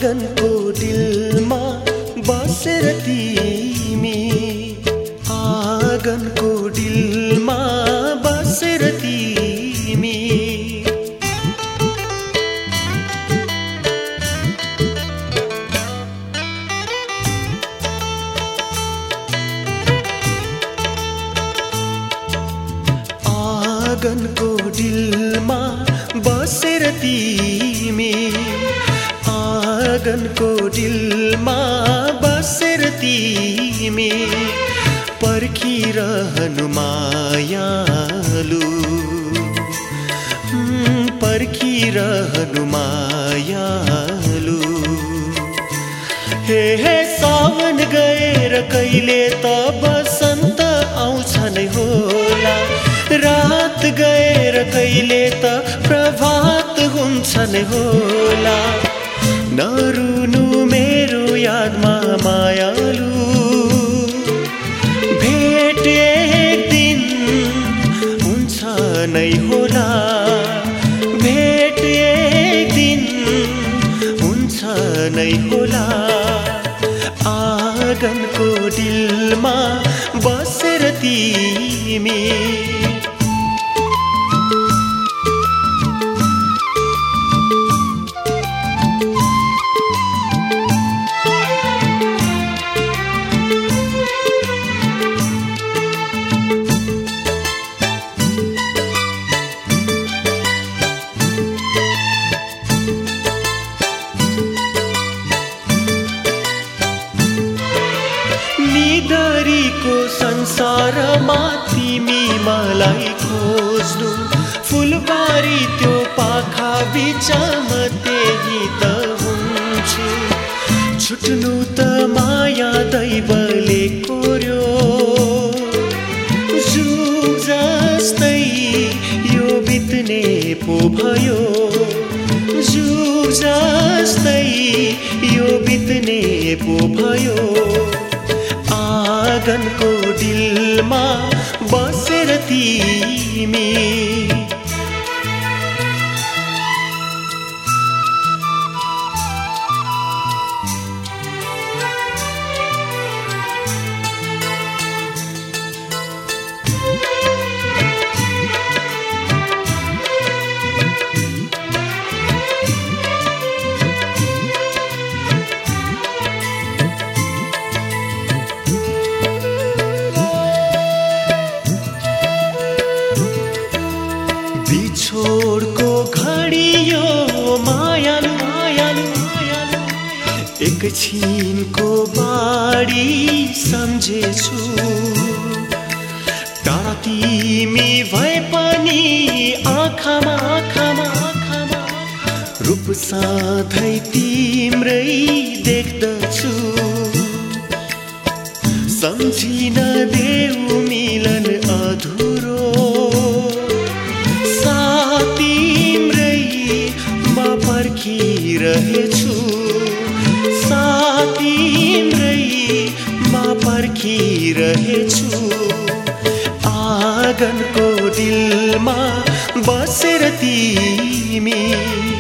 आँगनको दिलमा बसेर तिमी आँगनको दिलमा बसेर तिमी आँगनको दिलमा बसेर तिमी आँगनको दिलमा बसेर तिमी पर्खिरहनु मायालु पर्खिरहनु मायालु हे सावन गएर कहिले त बसन्त आउँछ नै होला रात गएर कहिले त प्रभात हुन्छ नै होला नरुनु मेरो यादमा मायालु भेट एक दिन हुन्छ नै होला भेट एक दिन हुन्छ नै होला आँगनको दिलमा बसेर तिमी निदरीको संसारमा तिमी मलाई खोज्नु फुलबारी त्यो पाखा बिचमा त्यही त हुन्छु छुट्नु त माया दैवले कोर्यो जुग जस्तै यो बित्ने पो भयो जुग जस्तै यो बित्ने पो भयो आँगनको दिलमा बसेर तिमी छोडको घडी यो मायालु मायालु एकछिनको बाढी सम्झेछु टाढा तिमी भए पनि आँखामा आँखामा आँखामा रूप सधैँ तिम्रै देख्दछु सम्झिन देऊ मिलन अधुरो पर्खिरहेछु तिम्रै मा पर्खिरहेछु आँगनको दिलमा बसेर तिमी